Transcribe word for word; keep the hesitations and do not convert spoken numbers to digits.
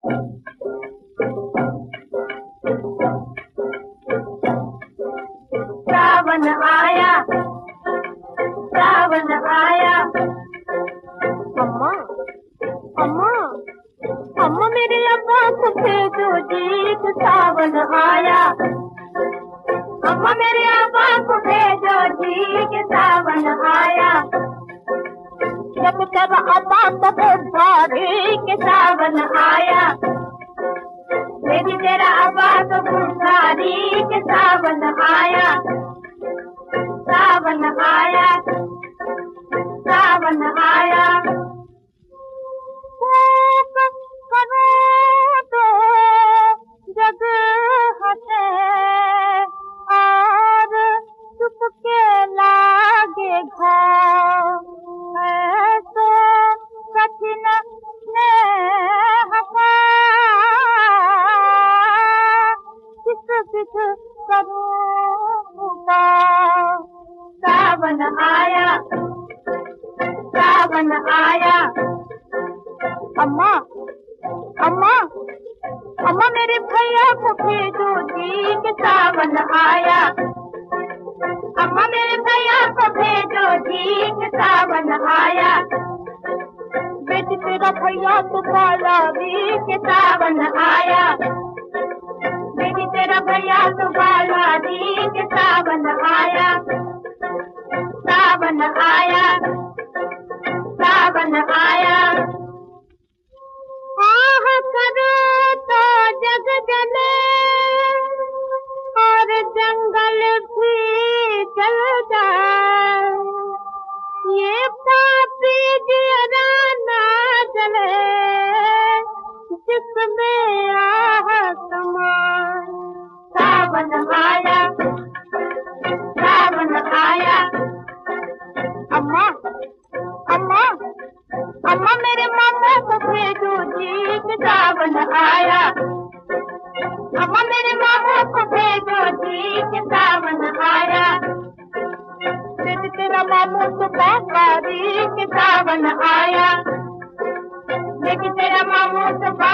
सावन आया, सावन आया। अम्मा, अम्मा, अम्मा मेरे अब्बा को भेजो जी कि सावन आया। अम्मा मेरे अब्बा को भेजो जी कि सावन आया। जब तेरा अब्बा तो बुढ़ारी के सावन आया। मेरी तेरा अब्बा तो बुढ़ारी के सावन आया। सावन आया, सावन आया। करो तो जग हटे और चुपके लागे घाव। तो कठिन ने हका किस किस करूँगा। सावन आया, सावन आया। अम्मा, अम्मा, अम्मा मेरे भैया को भेजो जी कि सावन आया। अम्मा मेरे भैया को भेजो जी कि सावन आया। बेटी तेरा भैया तो बालावी के सावन आया। बेटी तेरा भैया तो बालावी के सावन आया। सावन आया, सावन आया। आह करो तो जग जले और जंगल भी जल जाए। ये पापी जीरा ना जले जिसमें आह समाए। सावन आया, सावन आया। अम्मा, अम्मा, अम्मा मेरे मामा को भेजो जी कि सावन आया। अम्मा मेरे मामा को भेजो जी कि सावन आया। बेटी तेरा मामू तो बाकारी कि सावन आया। बेटी तेरा मामू तो